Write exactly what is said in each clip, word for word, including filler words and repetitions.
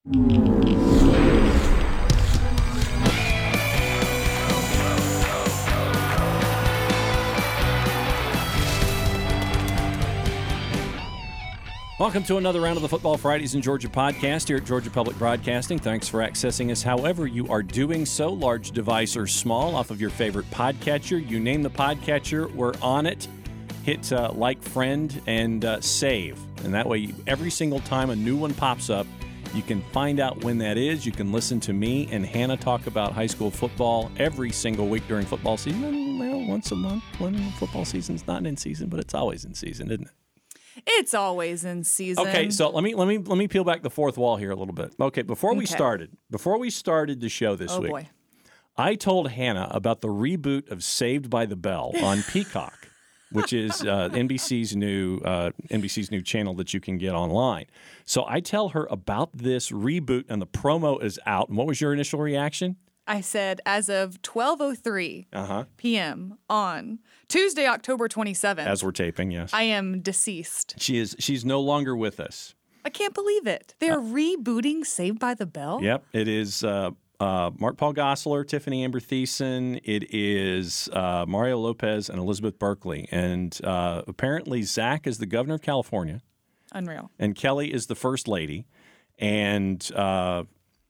Welcome to another round of the Football Fridays in Georgia podcast here at Georgia Public Broadcasting. Thanks for accessing us however you are doing so, large device or small, off of your favorite podcatcher. You name the podcatcher, we're on it. Hit uh, like, friend, and uh, save. And that way, you, every single time a new one pops up, you can find out when that is. You can listen to me and Hannah talk about high school football every single week during football season. Well, once a month when football season's not in season, but it's always in season, isn't it? It's always in season. Okay, so let me let me let me peel back the fourth wall here a little bit. Okay, before we Okay. started, before we started the show this Oh, week, boy. I told Hannah about the reboot of Saved by the Bell on Peacock, which is uh, N B C's new uh, N B C's new channel that you can get online. So I tell her about this reboot, and the promo is out. And what was your initial reaction? I said, as of twelve oh three Uh-huh. p.m. on Tuesday, October twenty-seventh, As we're taping, yes. I am deceased. She is. She's no longer with us. I can't believe it. They're rebooting Saved by the Bell? Yep, it is uh, uh, Mark Paul Gosselaar, Tiffany Amber Thiessen. It is uh, Mario Lopez and Elizabeth Berkley. And uh, apparently Zach is the governor of California. Unreal. And Kelly is the first lady. And uh,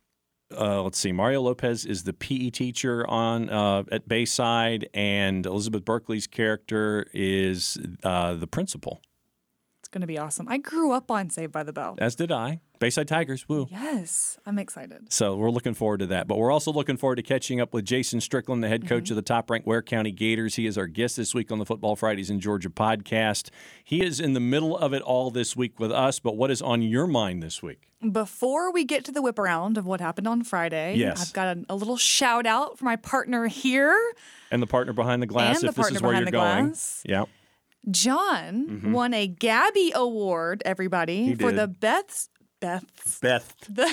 uh, let's see, Mario Lopez is the P E teacher on uh, at Bayside. And Elizabeth Berkley's character is uh, the principal. It's going to be awesome. I grew up on Saved by the Bell. As did I. Bayside Tigers, woo. Yes, I'm excited. So we're looking forward to that. But we're also looking forward to catching up with Jason Strickland, the head coach Mm-hmm. of the top-ranked Ware County Gators. He is our guest this week on the Football Fridays in Georgia podcast. He is in the middle of it all this week with us, but what is on your mind this week? Before we get to the whip around of what happened on Friday, Yes. I've got a, a little shout out for my partner here, And the partner behind the glass, And the if this partner is where you're behind the going. glass. Yeah. John. Won a Gabby Award, everybody, He for did. the Beth's Beth's Beth. the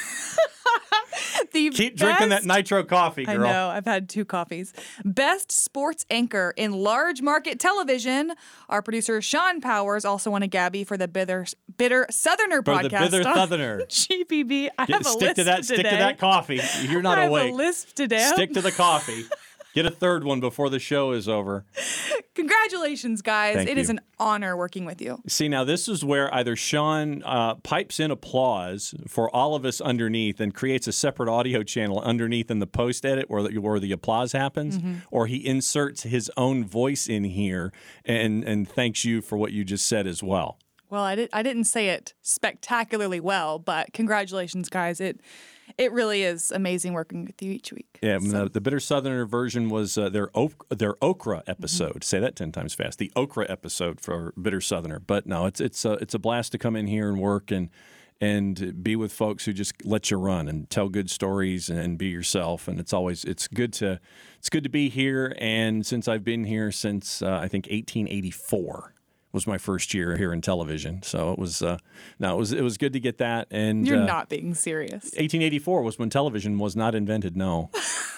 the Keep drinking that best- nitro coffee, I girl. know. I've had two coffees. Best sports anchor in large market television. Our producer Sean Powers also won a Gabby for the Bitter Bitter Southerner For the podcast. Bitter on Southerner. G P B. I Get- have a stick lisp to that. today. Stick to that coffee. You're not I have awake. a lisp today. Stick to the coffee. Get a third one before the show is over. Congratulations, guys. Thank It is you. an honor working with you. See, now this is where either Sean uh, pipes in applause for all of us underneath and creates a separate audio channel underneath in the post edit where the, where the applause happens, Mm-hmm. or he inserts his own voice in here and, and thanks you for what you just said as well. Well, I, did, I didn't say it spectacularly well, but congratulations, guys. It it really is amazing working with you each week. Yeah, So- the, the Bitter Southerner version was uh, their ok- their okra episode. Mm-hmm. Say that ten times fast. The okra episode for Bitter Southerner. But no, it's it's a, it's a blast to come in here and work and and be with folks who just let you run and tell good stories and be yourself. And it's always it's good to it's good to be here. And since I've been here since uh, I think eighteen eighty-four. Was my first year here in television, so it was uh, no, it was it was good to get that. And You're uh, not being serious. eighteen eighty-four was when television was not invented. No,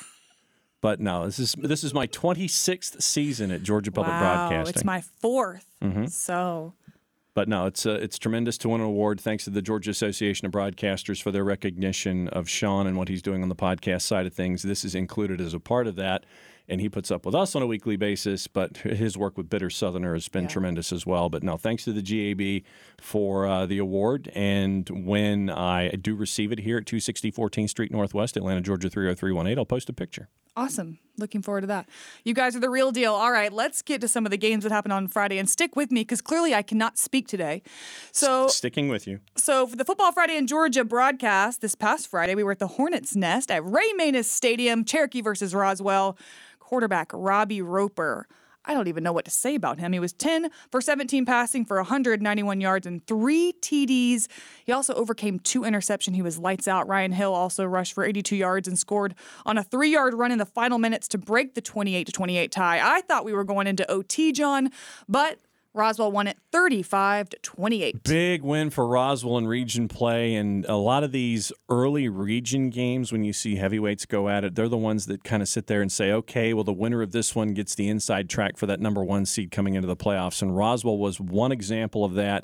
but no, this is this is my twenty-sixth season at Georgia Public Wow, Broadcasting. it's my fourth. Mm-hmm. So But no, it's uh, it's tremendous to win an award. Thanks to the Georgia Association of Broadcasters for their recognition of Sean and what he's doing on the podcast side of things. This is included as a part of that. And he puts up with us on a weekly basis, but his work with Bitter Southerner has been Yeah. tremendous as well. But no, thanks to the G A B for uh, the award. And when I do receive it here at two sixty fourteenth Street Northwest, Atlanta, Georgia three oh three one eight, I'll post a picture. awesome. Looking forward to that. You guys are the real deal. All right, let's get to some of the games that happened on Friday and stick with me because clearly I cannot speak today. So Sticking with you. So for the Football Friday in Georgia broadcast this past Friday, we were at the Hornets' Nest at Ray Manus Stadium, Cherokee versus Roswell. Quarterback Robbie Roper. I don't even know what to say about him. He was ten for seventeen passing for one hundred ninety-one yards and three T Ds. He also overcame two interceptions. He was lights out. Ryan Hill also rushed for eighty-two yards and scored on a three-yard run in the final minutes to break the twenty-eight to twenty-eight tie. I thought we were going into O T, John, but Roswell won it thirty-five to twenty-eight. Big win for Roswell in region play, and a lot of these early region games, when you see heavyweights go at it, they're the ones that kind of sit there and say, okay, well, the winner of this one gets the inside track for that number one seed coming into the playoffs, and Roswell was one example of that.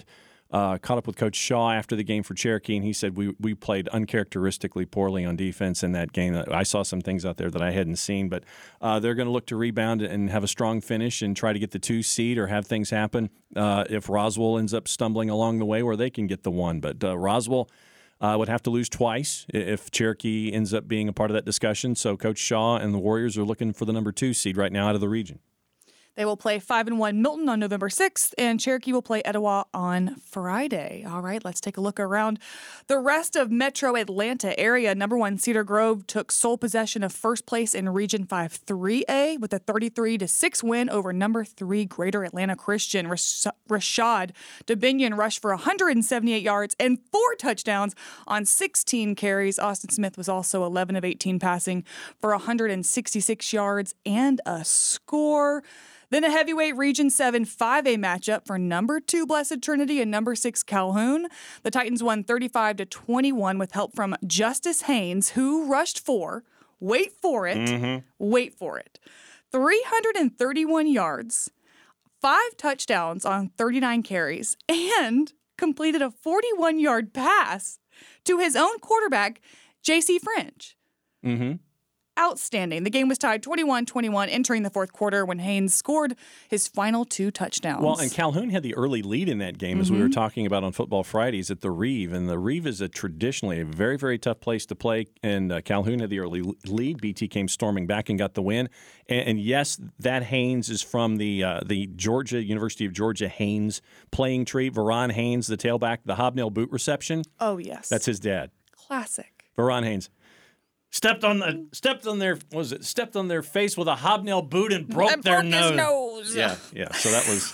Uh, caught up with Coach Shaw after the game for Cherokee, and he said we we played uncharacteristically poorly on defense in that game. I saw some things out there that I hadn't seen, but uh, they're going to look to rebound and have a strong finish and try to get the two seed or have things happen uh, if Roswell ends up stumbling along the way where they can get the one. But uh, Roswell uh, would have to lose twice if Cherokee ends up being a part of that discussion. So Coach Shaw and the Warriors are looking for the number two seed right now out of the region. They will play five and one Milton on November sixth, and Cherokee will play Etowah on Friday. All right, let's take a look around the rest of Metro Atlanta area. Number one, Cedar Grove took sole possession of first place in Region five three A with a thirty-three to six win over number three Greater Atlanta Christian. Rash- Rashad Dubinion rushed for one hundred seventy-eight yards and four touchdowns on sixteen carries. Austin Smith was also eleven of eighteen passing for one hundred sixty-six yards and a score. Then a heavyweight Region seven five A matchup for number two Blessed Trinity and number six Calhoun. The Titans won thirty-five to twenty-one with help from Justice Haynes, who rushed for, wait for it, mm-hmm. wait for it, three hundred thirty-one yards, five touchdowns on thirty-nine carries, and completed a forty-one-yard pass to his own quarterback, J C French. Mm-hmm. Outstanding. The game was tied twenty-one twenty-one entering the fourth quarter when Haynes scored his final two touchdowns. Well, and Calhoun had the early lead in that game, mm-hmm. as we were talking about on Football Fridays at the Reeve. And the Reeve is a traditionally a very, very tough place to play. And uh, Calhoun had the early lead. B T came storming back and got the win. And, and yes, that Haynes is from the uh, the Georgia, University of Georgia Haynes playing tree. Veron Haynes, the tailback, the hobnail boot reception. Oh, yes. That's his dad. Classic. Veron Haynes. Stepped on the stepped on their what was it stepped on their face with a hobnail boot and broke and their broke nose. His nose. Yeah, yeah. So that was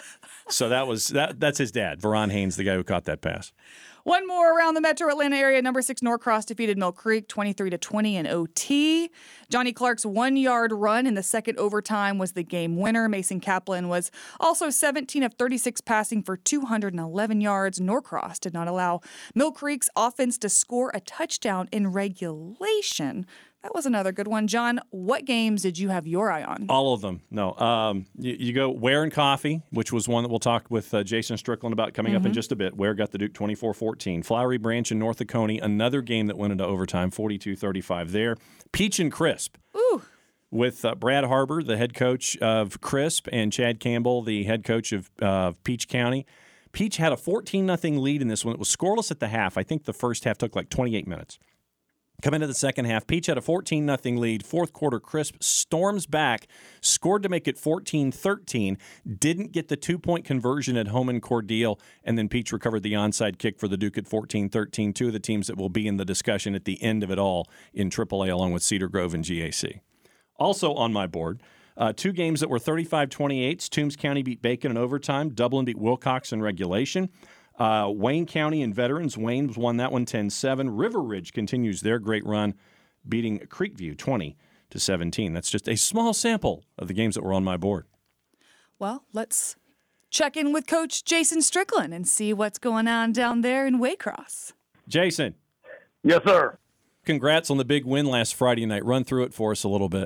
so that was that. That's his dad, Veron Haynes, the guy who caught that pass. One more around the Metro Atlanta area. Number six Norcross defeated Mill Creek twenty-three to twenty in O T. Johnny Clark's one-yard run in the second overtime was the game winner. Mason Kaplan was also seventeen of thirty-six passing for two hundred eleven yards. Norcross did not allow Mill Creek's offense to score a touchdown in regulation. That was another good one. John, what games did you have your eye on? All of them. No. Um, you, you go Ware and Coffee, which was one that we'll talk with uh, Jason Strickland about coming mm-hmm. up in just a bit. Ware got the Duke twenty-four fourteen. Flowery Branch and North Oconee, another game that went into overtime, forty-two thirty-five there. Peach and Crisp. Ooh. With uh, Brad Harbor, the head coach of Crisp, and Chad Campbell, the head coach of uh, Peach County. Peach had a fourteen nothing lead in this one. It was scoreless at the half. I think the first half took like twenty-eight minutes. Come into the second half, Peach had a fourteen nothing lead. Fourth quarter, Crisp storms back, scored to make it fourteen thirteen, didn't get the two-point conversion at home in Cordele, and then Peach recovered the onside kick for the Duke at fourteen thirteen, two of the teams that will be in the discussion at the end of it all in triple A along with Cedar Grove and G A C. Also on my board, uh, two games that were thirty-five twenty-eight. Toombs County beat Bacon in overtime. Dublin beat Wilcox in regulation. Uh, Wayne County and Veterans. Wayne won that one ten seven. River Ridge continues their great run, beating Creekview twenty to seventeen. That's just a small sample of the games that were on my board. Well, let's check in with Coach Jason Strickland and see what's going on down there in Waycross. Jason. Yes, sir. Congrats on the big win last Friday night. Run through it for us a little bit.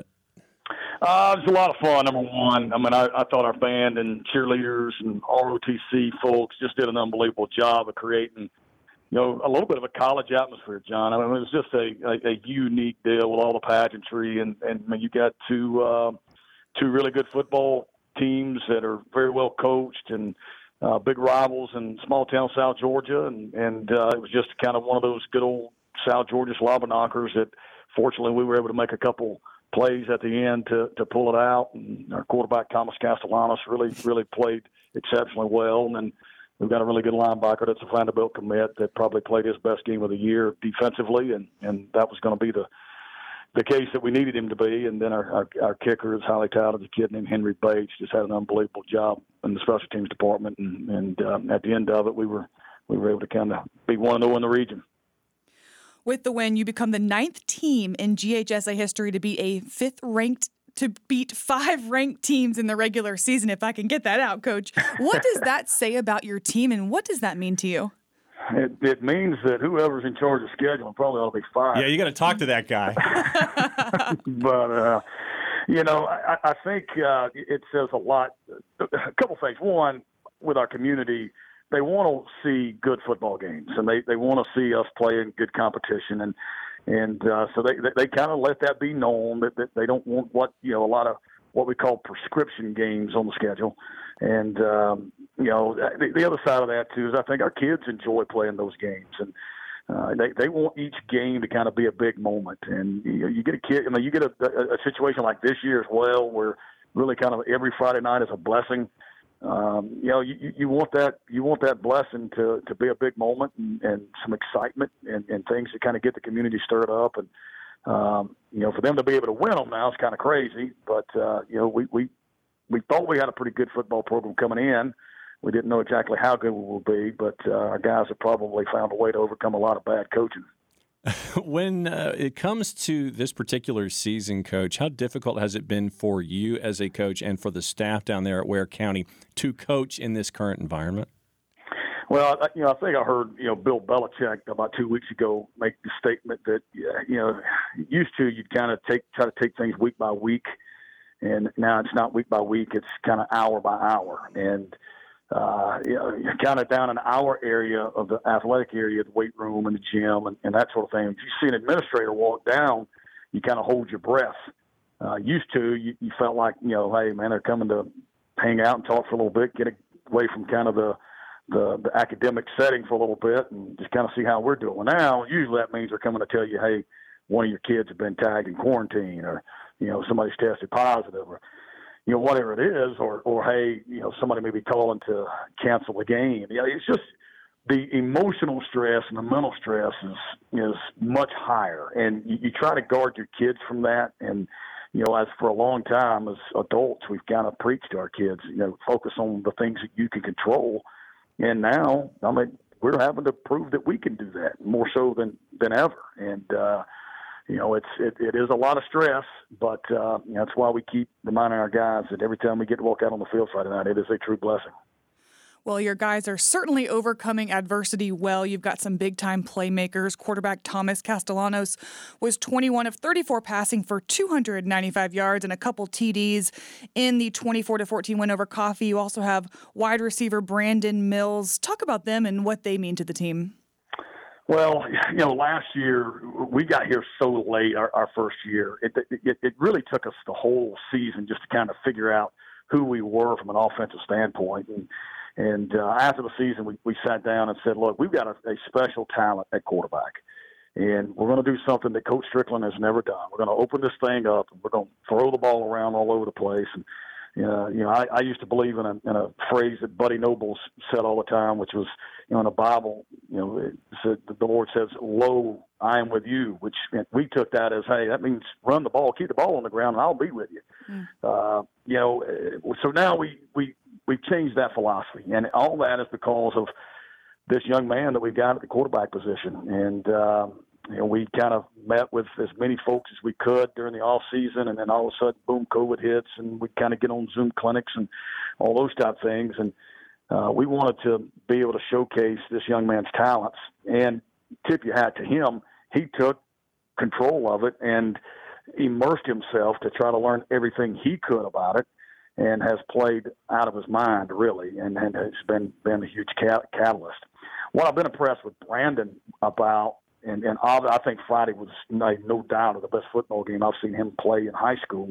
Uh, it was a lot of fun, number one. I mean, I, I thought our band and cheerleaders and R O T C folks just did an unbelievable job of creating, you know, a little bit of a college atmosphere, John. I mean, it was just a, a, a unique deal with all the pageantry. And, and I mean, you got two, uh, two really good football teams that are very well coached and uh, big rivals in small town South Georgia. And, and uh, it was just kind of one of those good old South Georgia slobber knockers that fortunately we were able to make a couple plays at the end to, to pull it out. And our quarterback, Thomas Castellanos, really, really played exceptionally well. And then we've got a really good linebacker that's a Vanderbilt commit that probably played his best game of the year defensively. And, and that was going to be the the case that we needed him to be. And then our, our, our kicker is highly talented, a kid named Henry Bates, just had an unbelievable job in the special teams department. And, and um, at the end of it, we were we were able to kind of be one and oh in the region. With the win, you become the ninth team in G H S A history to be a fifth-ranked to beat five ranked teams in the regular season, if I can get that out, Coach. What does that say about your team, and what does that mean to you? It, it means that whoever's in charge of scheduling probably ought to be fired. Yeah, you got to talk to that guy. But, uh, you know, I, I think uh, it says a lot. A couple things. One, with our community, they want to see good football games, and they, they want to see us play in good competition, and and uh, so they they, they kind of let that be known that, that they don't want what you know a lot of what we call prescription games on the schedule, and um, you know the, the other side of that too is I think our kids enjoy playing those games, and uh, they they want each game to kind of be a big moment, and you know, you get a kid, I mean, you get a, a, a situation like this year as well where really kind of every Friday night is a blessing. Um, you know, you, you want that you want that blessing to, to be a big moment and, and some excitement and, and things to kind of get the community stirred up. And, um, you know, for them to be able to win them now is kind of crazy. But, uh, you know, we, we, we thought we had a pretty good football program coming in. We didn't know exactly how good we will be, but uh, our guys have probably found a way to overcome a lot of bad coaching. When uh, it comes to this particular season, Coach, how difficult has it been for you as a coach and for the staff down there at Ware County to coach in this current environment? Well, you know, I think I heard, you know, Bill Belichick about two weeks ago make the statement that, you know, used to you'd kind of take try to take things week by week, and now it's not week by week; it's kind of hour by hour, and Uh, you know, you're kind of down in our area of the athletic area, the weight room and the gym and, and that sort of thing. If you see an administrator walk down, you kind of hold your breath. Uh, used to, you, you felt like, you know, hey, man, they're coming to hang out and talk for a little bit, get away from kind of the, the, the academic setting for a little bit and just kind of see how we're doing. Well, now, usually that means they're coming to tell you, hey, one of your kids has been tagged in quarantine, or, you know, somebody's tested positive, or, you know, whatever it is, or, or, hey, you know, somebody may be calling to cancel the game. You know, it's just the emotional stress and the mental stress is, is much higher. And you, you try to guard your kids from that. And, you know, as for a long time as adults, we've kind of preached to our kids, you know, focus on the things that you can control. And now, I mean, we're having to prove that we can do that more so than, than ever. And, uh, You know, it's it, it is a lot of stress, but uh, you know, that's why we keep reminding our guys that every time we get to walk out on the field Friday night, it is a true blessing. Well, your guys are certainly overcoming adversity well. You've got some big-time playmakers. Quarterback Thomas Castellanos was twenty-one of thirty-four passing for two hundred ninety-five yards and a couple T Ds in the twenty-four to fourteen win over Coffee. You also have wide receiver Brandon Mills. Talk about them and what they mean to the team. Well, you know, last year we got here so late, our, our first year. It, it, it really took us the whole season just to kind of figure out who we were from an offensive standpoint. And, and uh, after the season, we, we sat down and said, look, we've got a, a special talent at quarterback. And we're going to do something that Coach Strickland has never done. We're going to open this thing up, and we're going to throw the ball around all over the place. And, Uh, you know, I, I used to believe in a, in a phrase that Buddy Nobles said all the time, which was, you know, in the Bible, you know, it said, the Lord says, "Lo, I am with you," which we took that as, hey, that means run the ball, keep the ball on the ground, and I'll be with you. Mm. Uh, you know, so now we, we, we've changed that philosophy, and all that is because of this young man that we've got at the quarterback position. And, um, you know, we kind of met with as many folks as we could during the off season, and then all of a sudden, boom, COVID hits, and we kind of get on Zoom clinics and all those type of things. And uh, we wanted to be able to showcase this young man's talents. And tip your hat to him, he took control of it and immersed himself to try to learn everything he could about it, and has played out of his mind, really, and, and has been, been a huge cat- catalyst. What I've been impressed with Brandon about, And, and I think Friday was no doubt the best football game I've seen him play in high school.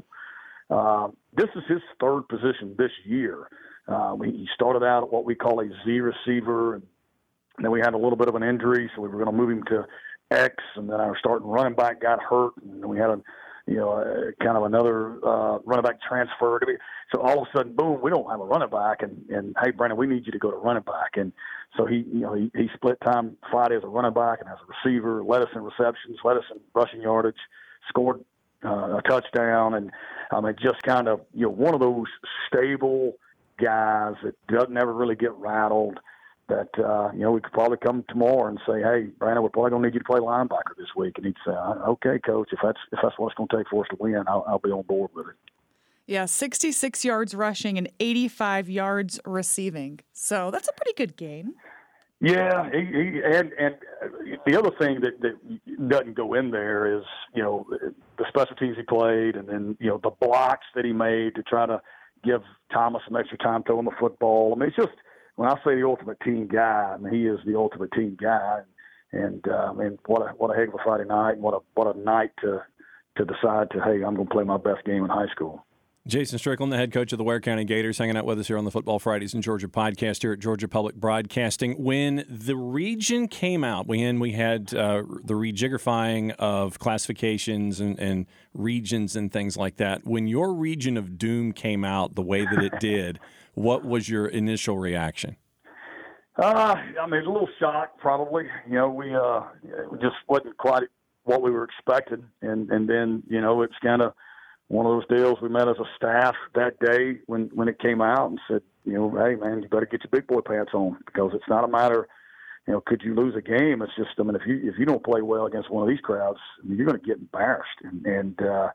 Uh, this is his third position this year. Uh, he started out at what we call a Z receiver, and then we had a little bit of an injury, so we were going to move him to X, and then our starting running back got hurt, and then we had a you know, uh, kind of another uh, running back transfer. So all of a sudden, boom, we don't have a running back. And, and hey, Brandon, we need you to go to running back. And so he, you know, he, he split time Friday as a running back and as a receiver, led us in receptions, led us in rushing yardage, scored uh, a touchdown. And I mean, just kind of, you know, one of those stable guys that doesn't ever really get rattled. That, uh, you know, we could probably come tomorrow and say, hey, Brandon, we're probably going to need you to play linebacker this week. And he'd say, okay, Coach, if that's if that's what it's going to take for us to win, I'll, I'll be on board with it. Yeah, sixty-six yards rushing and eighty-five yards receiving. So that's a pretty good game. Yeah, he, he, and and the other thing that, that doesn't go in there is, you know, the special teams he played, and then, you know, the blocks that he made to try to give Thomas some extra time throwing the football. I mean, it's just when I say the ultimate team guy, I mean, he is the ultimate team guy. And um, and what a what a heck of a Friday night, and what a what a night to to decide to, hey, I'm going to play my best game in high school. Jason Strickland, the head coach of the Ware County Gators, hanging out with us here on the Football Fridays in Georgia podcast here at Georgia Public Broadcasting. When the region came out, when we had uh, the rejiggifying of classifications and, and regions and things like that, when your region of doom came out the way that it did, what was your initial reaction? Uh, I mean, a little shocked, probably. You know, we uh, it just wasn't quite what we were expecting. And, and then, you know, it's kind of one of those deals. We met as a staff that day when, when it came out and said, you know, hey, man, you better get your big boy pants on, because it's not a matter, you know, could you lose a game? It's just, I mean, if you if you don't play well against one of these crowds, I mean, you're going to get embarrassed. And, and uh,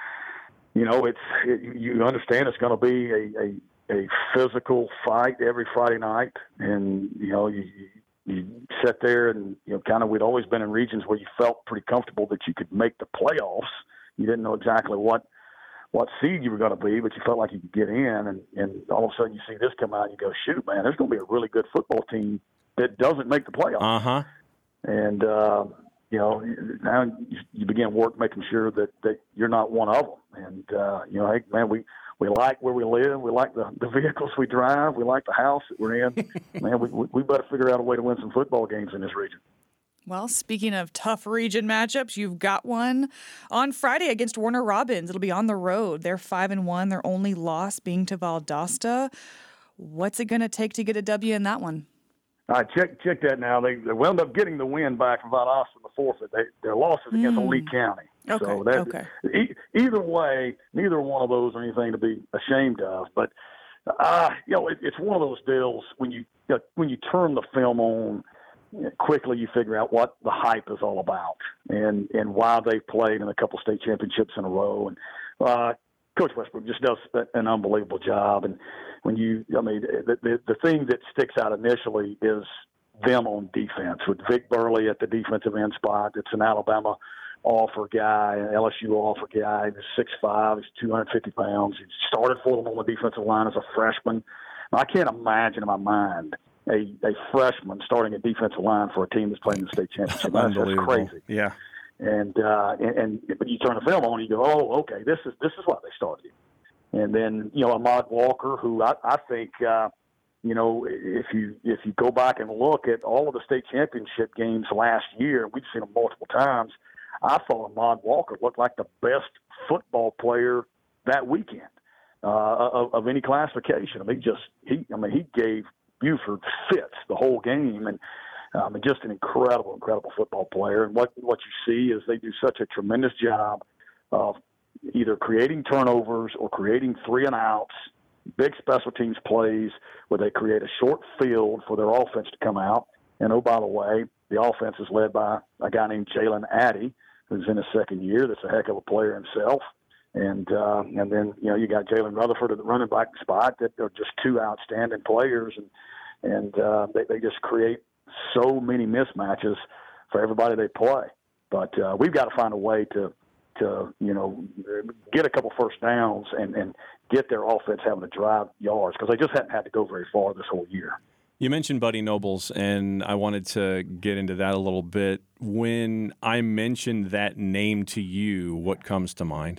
you know, it's it, you understand it's going to be a, a a physical fight every Friday night, and you know you you sit there and you know kind of we'd always been in regions where you felt pretty comfortable that you could make the playoffs. You didn't know exactly what what seed you were going to be, but you felt like you could get in, and, and all of a sudden you see this come out and you go, shoot, man, there's going to be a really good football team that doesn't make the playoffs. Uh-huh. And uh, you know now you, you begin work making sure that, that you're not one of them. And uh, you know, hey, man, we We like where we live. We like the, the vehicles we drive. We like the house that we're in. Man, we, we better figure out a way to win some football games in this region. Well, speaking of tough region matchups, you've got one on Friday against Warner Robins. It'll be on the road. They're five and one. Their only loss being to Valdosta. What's it going to take to get a W in that one? All right, check check that now. They, they wound up getting the win back from Valdosta in the forfeit. They, their losses mm. against Lee County. Okay, so that, okay. E- either way, neither one of those are anything to be ashamed of. But uh, you know, it, it's one of those deals when you, you know, when you turn the film on, you know, quickly you figure out what the hype is all about and and why they've played in a couple state championships in a row. And uh, Coach Westbrook just does an unbelievable job. And when you, I mean, the, the the thing that sticks out initially is them on defense with Vic Burley at the defensive end spot. It's an Alabama offer guy, an L S U offer guy. He's six five, he's two hundred fifty pounds. He started for them on the defensive line as a freshman. Now, I can't imagine in my mind a, a freshman starting a defensive line for a team that's playing the state championship. That's, that's crazy. Yeah. And, uh, and and but you turn the film on, and you go, oh, okay, this is this is why they started. And then you know Ahmad Walker, who I, I think, uh, you know, if you if you go back and look at all of the state championship games last year, we've seen them multiple times. I thought Ahmad Walker looked like the best football player that weekend uh, of, of any classification. I mean, just he. I mean, he gave Buford fits the whole game, and um, just an incredible, incredible football player. And what what you see is they do such a tremendous job of either creating turnovers or creating three and outs, big special teams plays where they create a short field for their offense to come out. And oh, by the way, the offense is led by a guy named Jalen Addy, who's in his second year. That's a heck of a player himself. And uh, and then, you know, you got Jalen Rutherford at the running back spot. That are just two outstanding players. And, and uh, they, they just create so many mismatches for everybody they play. But uh, we've got to find a way to, to you know, get a couple first downs and, and get their offense having to drive yards, because they just haven't had to go very far this whole year. You mentioned Buddy Nobles, and I wanted to get into that a little bit. When I mentioned that name to you, what comes to mind?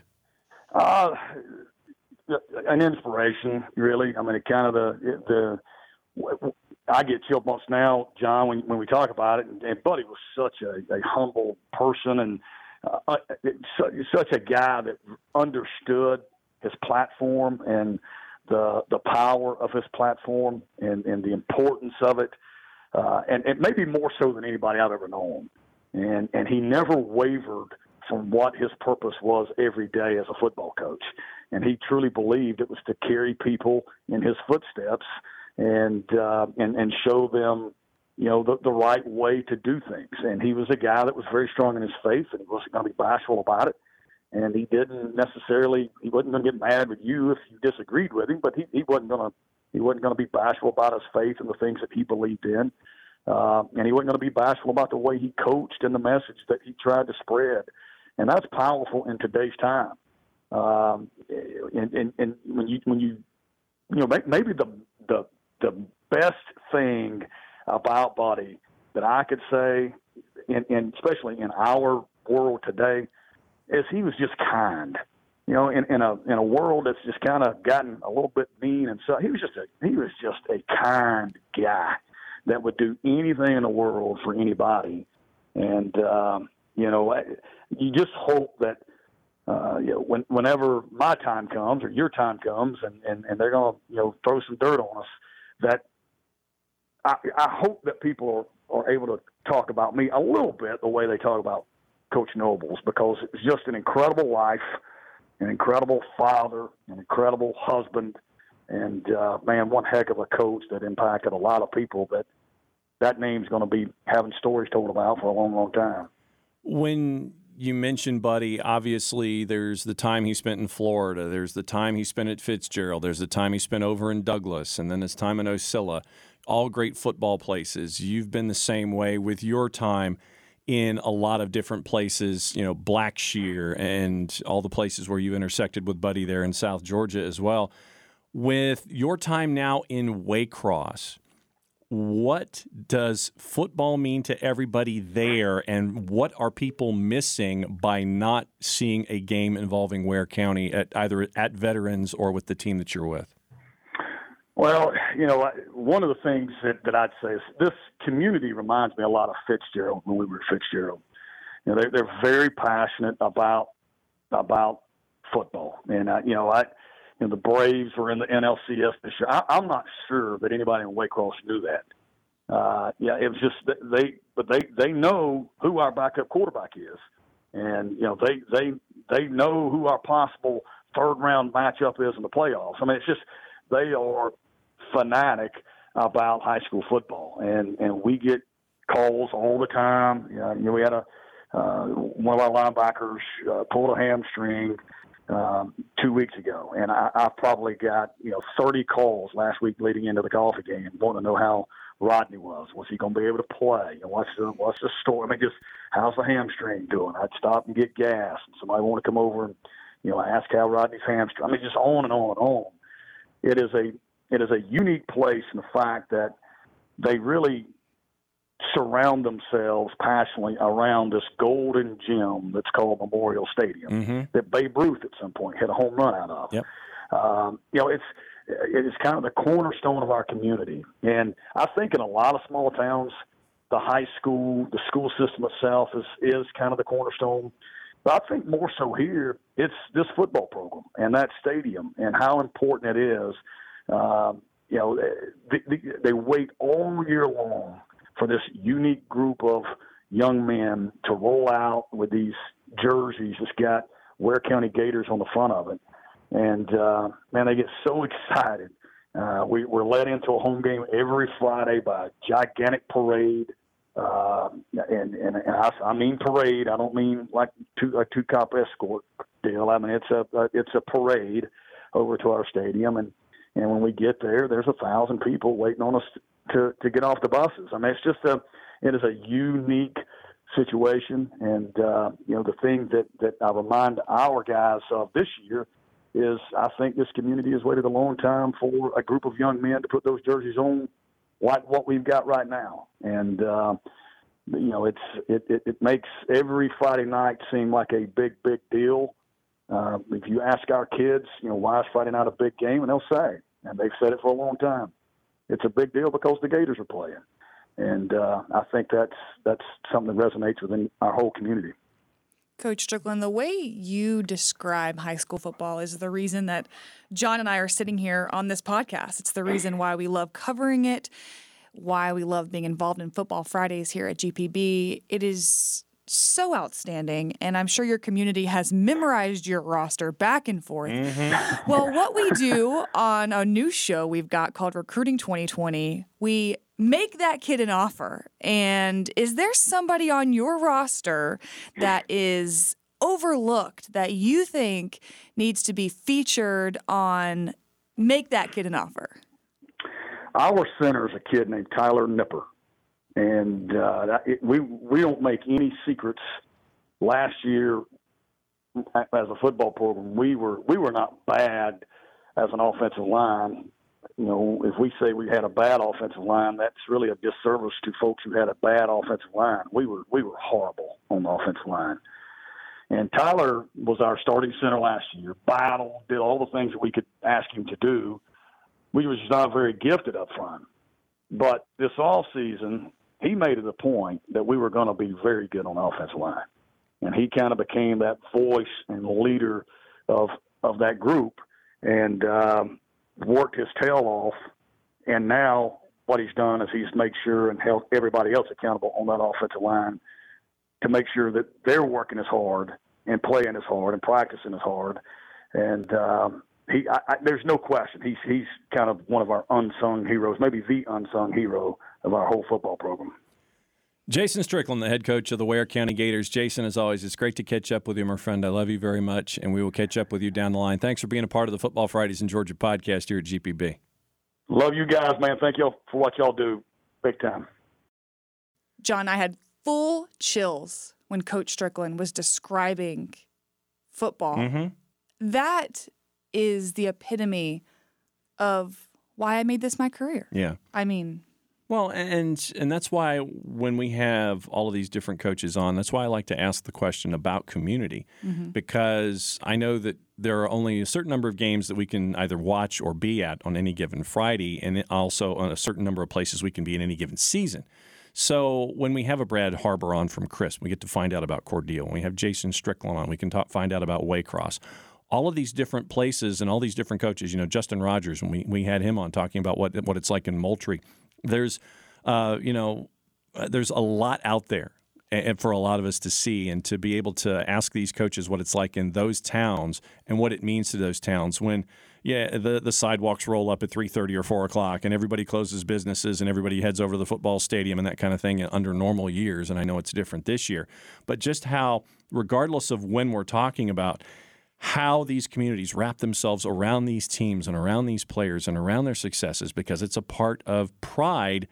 Uh, an inspiration, really. I mean, it kind of the the I get chill bumps now, John, when when we talk about it. And, and Buddy was such a, a humble person, and uh, such a guy that understood his platform and the the power of his platform and, and the importance of it, uh, and, and maybe more so than anybody I've ever known. And and he never wavered from what his purpose was every day as a football coach. And he truly believed it was to carry people in his footsteps and uh, and and show them, you know, the, the right way to do things. And he was a guy that was very strong in his faith, and he wasn't going to be bashful about it. And he didn't necessarily, he wasn't going to get mad with you if you disagreed with him, but he, he wasn't going to, he wasn't going to be bashful about his faith and the things that he believed in. Uh, and he wasn't going to be bashful about the way he coached and the message that he tried to spread. And that's powerful in today's time. Um, and, and, and when you, when you, you know, maybe the, the the best thing about Buddy that I could say, in, in especially in our world today, is he was just kind. You know, in, in a in a world that's just kind of gotten a little bit mean, and so he was just a he was just a kind guy that would do anything in the world for anybody. And um, you know, you just hope that uh, you know, when, whenever my time comes or your time comes, and, and, and they're going to you know throw some dirt on us, that I, I hope that people are, are able to talk about me a little bit the way they talk about Coach Nobles, because it's just an incredible life, an incredible father, an incredible husband, and, uh, man, one heck of a coach that impacted a lot of people that that name's going to be having stories told about for a long, long time. When you mentioned Buddy, obviously there's the time he spent in Florida, there's the time he spent at Fitzgerald, there's the time he spent over in Douglas, and then his time in Ocilla, all great football places. You've been the same way with your time in a lot of different places, you know, Blackshear and all the places where you intersected with Buddy there in South Georgia as well. With your time now in Waycross, what does football mean to everybody there, and what are people missing by not seeing a game involving Ware County at either at Veterans or with the team that you're with? Well, you know, one of the things that, that I'd say is this community reminds me a lot of Fitzgerald when we were at Fitzgerald. You know, they're, they're very passionate about about football. And, uh, you know, I, you know, the Braves were in the N L C S this year. I, I'm not sure that anybody in Waycross knew that. Uh, yeah, it was just that they, but they, they know who our backup quarterback is. And, you know, they, they, they know who our possible third round matchup is in the playoffs. I mean, it's just, they are fanatic about high school football, and, and we get calls all the time. You know, you know we had a uh, one of our linebackers uh, pulled a hamstring um, two weeks ago, and I, I probably got you know thirty calls last week leading into the coffee game, wanting to know how Rodney was. Was he going to be able to play? You know, what's the what's the story? I mean, just how's the hamstring doing? I'd stop and get gas, and somebody want to come over and you know ask how Rodney's hamstring. I mean, just on and on and on. It is a it is a unique place in the fact that they really surround themselves passionately around this golden gem that's called Memorial Stadium mm-hmm. that Babe Ruth at some point hit a home run out of. Yep. Um, you know, it's it is kind of the cornerstone of our community, and I think in a lot of small towns, the high school, the school system itself is is kind of the cornerstone. But I think more so here, it's this football program and that stadium and how important it is. Um, you know, they, they, they wait all year long for this unique group of young men to roll out with these jerseys that's got Ware County Gators on the front of it. And, uh, man, they get so excited. Uh, we, we're led into a home game every Friday by a gigantic parade. Uh, and, and, and I, I mean parade. I don't mean like two, a two-cop escort deal. I mean, it's a, it's a parade over to our stadium. And, and when we get there, there's a thousand people waiting on us to, to get off the buses. I mean, it's just a, it is a unique situation. And, uh, you know, the thing that, that I remind our guys of this year is I think this community has waited a long time for a group of young men to put those jerseys on like what we've got right now. And, uh, you know, it's, it, it, it makes every Friday night seem like a big, big deal. Uh, if you ask our kids, you know, why is Friday night a big game? And they'll say, and they've said it for a long time, it's a big deal because the Gators are playing. And uh, I think that's that's something that resonates within our whole community. Coach Strickland, the way you describe high school football is the reason that John and I are sitting here on this podcast. It's the reason why we love covering it, why we love being involved in Football Fridays here at G P B. It is so outstanding, and I'm sure your community has memorized your roster back and forth. Mm-hmm. Well, what we do on a new show we've got called Recruiting twenty twenty, we make that kid an offer. And is there somebody on your roster that is overlooked that you think needs to be featured on Make That Kid an Offer? Our center is a kid named Tyler Nipper. And uh, it, we we don't make any secrets. Last year, as a football program, we were we were not bad as an offensive line you know, if we say we had a bad offensive line, that's really a disservice to folks who had a bad offensive line. We were we were horrible on the offensive line. And Tyler was our starting center last year, battled, did all the things that we could ask him to do. We were just not very gifted up front. But this offseason, he made it a point that we were going to be very good on the offensive line. And he kind of became that voice and leader of of that group and um, worked his tail off. And now what he's done is he's made sure and held everybody else accountable on that offensive line to make sure that they're working as hard and playing as hard and practicing as hard. And um, he, I, I, there's no question, he's he's kind of one of our unsung heroes, maybe the unsung hero of our whole football program. Jason Strickland, the head coach of the Ware County Gators. Jason, as always, it's great to catch up with you, my friend. I love you very much, and we will catch up with you down the line. Thanks for being a part of the Football Fridays in Georgia podcast here at G P B. Love you guys, man. Thank you for what y'all do. Big time. John, I had full chills when Coach Strickland was describing football. Mm-hmm. That is the epitome of why I made this my career. Yeah. I mean, well, and and that's why when we have all of these different coaches on, that's why I like to ask the question about community, mm-hmm. because I know that there are only a certain number of games that we can either watch or be at on any given Friday, and also on a certain number of places we can be in any given season. So when we have a Brad Harbor on from Crisp, we get to find out about Cordele. When we have Jason Strickland on, we can talk, find out about Waycross. All of these different places and all these different coaches, you know, Justin Rogers, when we, we had him on talking about what what it's like in Moultrie, there's, uh, you know, there's a lot out there and for a lot of us to see, and to be able to ask these coaches what it's like in those towns and what it means to those towns when, yeah, the, the sidewalks roll up at three thirty or four o'clock and everybody closes businesses and everybody heads over to the football stadium and that kind of thing under normal years, and I know it's different this year. But just how, regardless of when we're talking about, how these communities wrap themselves around these teams and around these players and around their successes, because it's a part of pride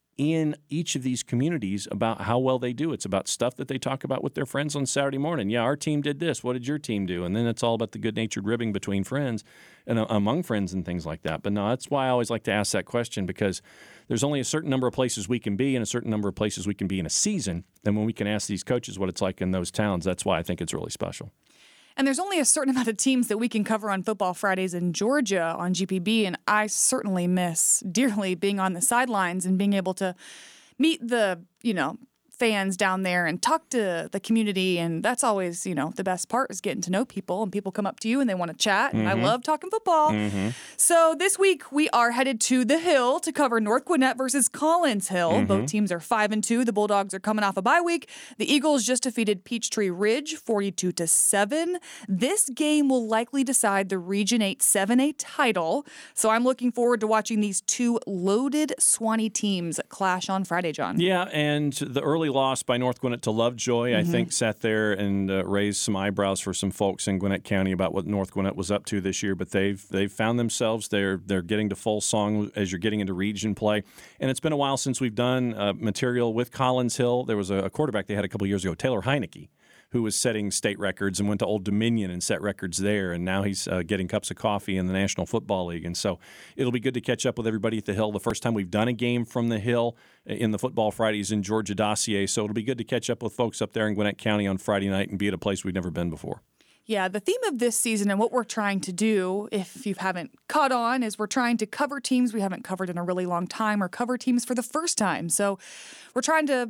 in each of these communities about how well they do. It's about stuff that they talk about with their friends on Saturday morning. Yeah, our team did this. What did your team do? And then it's all about the good-natured ribbing between friends and uh, among friends and things like that. But no, that's why I always like to ask that question, because there's only a certain number of places we can be and a certain number of places we can be in a season. And when we can ask these coaches what it's like in those towns, that's why I think it's really special. and there's only a certain amount of teams that we can cover on Football Fridays in Georgia on G P B, and I certainly miss dearly being on the sidelines and being able to meet the, you know, fans down there and talk to the community. And that's always, you know, the best part is getting to know people, and people come up to you and they want to chat. And mm-hmm. I love talking football. Mm-hmm. So this week we are headed to the Hill to cover North Gwinnett versus Collins Hill. Mm-hmm. Both teams are five and two. The Bulldogs are coming off a bye week. The Eagles just defeated Peachtree Ridge forty-two to seven. This game will likely decide the Region eight seven A title. So I'm looking forward to watching these two loaded Swanee teams clash on Friday, John. Yeah, and the early loss by North Gwinnett to Lovejoy, mm-hmm. I think, sat there and uh, raised some eyebrows for some folks in Gwinnett County about what North Gwinnett was up to this year. But they've they've found themselves. They're they're getting to full song as you're getting into region play. And it's been a while since we've done uh, material with Collins Hill. There was a, a quarterback they had a couple years ago, Taylor Heineke, who was setting state records and went to Old Dominion and set records there. And now he's uh, getting cups of coffee in the National Football League. And so it'll be good to catch up with everybody at the Hill. The first time we've done a game from the Hill in the Football Fridays in Georgia dossier. So it'll be good to catch up with folks up there in Gwinnett County on Friday night and be at a place we've never been before. Yeah, the theme of this season and what we're trying to do, if you haven't caught on, is we're trying to cover teams we haven't covered in a really long time or cover teams for the first time. So we're trying to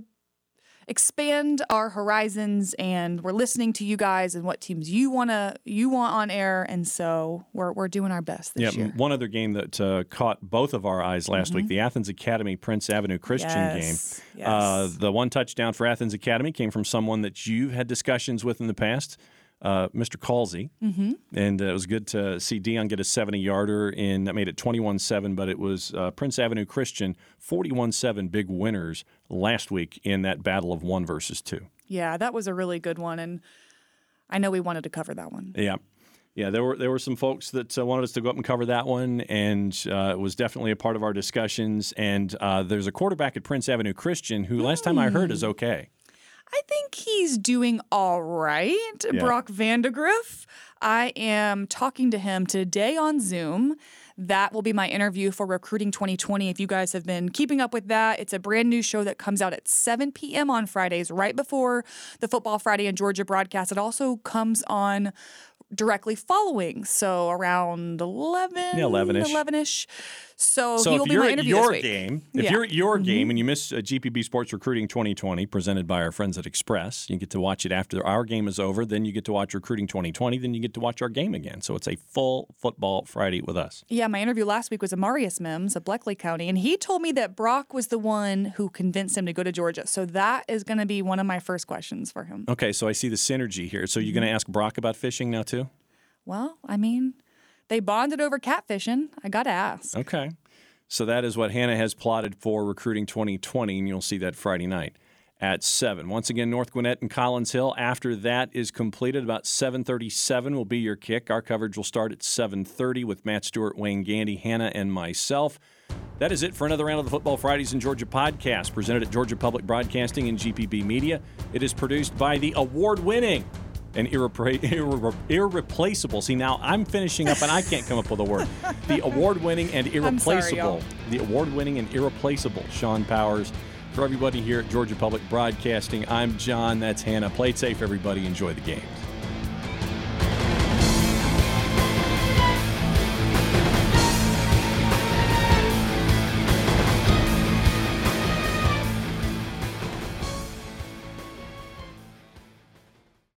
expand our horizons, and we're listening to you guys and what teams you wanna you want on air, and so we're we're doing our best this yeah, year. One other game that uh, caught both of our eyes last mm-hmm. week, the Athens Academy Prince Avenue Christian yes. game. Yes. Uh, the one touchdown for Athens Academy came from someone that you've had discussions with in the past, uh, Mister Calsey, mm-hmm. and uh, it was good to see Dion get a seventy-yarder, and that made it twenty-one seven, but it was uh, Prince Avenue Christian, forty-one seven big winners last week in that battle of one versus two. Yeah, that was a really good one, and I know we wanted to cover that one. Yeah. Yeah, there were there were some folks that uh, wanted us to go up and cover that one, and uh, it was definitely a part of our discussions. And uh, there's a quarterback at Prince Avenue Christian who, last time I heard, is okay. I think he's doing all right. Yeah. Brock Vandagriff. I am talking to him today on Zoom. That will be my interview for Recruiting twenty twenty. If you guys have been keeping up with that, it's a brand new show that comes out at seven p.m. on Fridays, right before the Football Friday in Georgia broadcast. It also comes on directly following, so around eleven, Yeah, eleven-ish. eleven-ish. So, So he if will be you're my at interview your this week. game, if Yeah. you're at your Mhm. game and you miss uh, G P B Sports Recruiting twenty twenty presented by our friends at Express, you get to watch it after our game is over. Then you get to watch Recruiting twenty twenty. Then you get to watch our game again. So it's a full football Friday with us. Yeah, my interview last week was Amarius Mims of Bleckley County, and he told me that Brock was the one who convinced him to go to Georgia. So that is going to be one of my first questions for him. Okay, so I see the synergy here. So you're Mm-hmm. going to ask Brock about fishing now too? Well, I mean, they bonded over catfishing. I got to ask. Okay. So that is what Hannah has plotted for Recruiting twenty twenty, and you'll see that Friday night at seven. Once again, North Gwinnett and Collins Hill. After that is completed, about seven thirty-seven will be your kick. Our coverage will start at seven thirty with Matt Stewart, Wayne Gandy, Hannah, and myself. That is it for another round of the Football Fridays in Georgia podcast, presented at Georgia Public Broadcasting and G P B Media. It is produced by the award-winning and irrepra- irre- irreplaceable. See, now I'm finishing up and I can't come up with a word. The award-winning and I'm sorry, irreplaceable. y'all. The award-winning and irreplaceable Sean Powers. For everybody here at Georgia Public Broadcasting, I'm John. That's Hannah. Play it safe, everybody. Enjoy the games.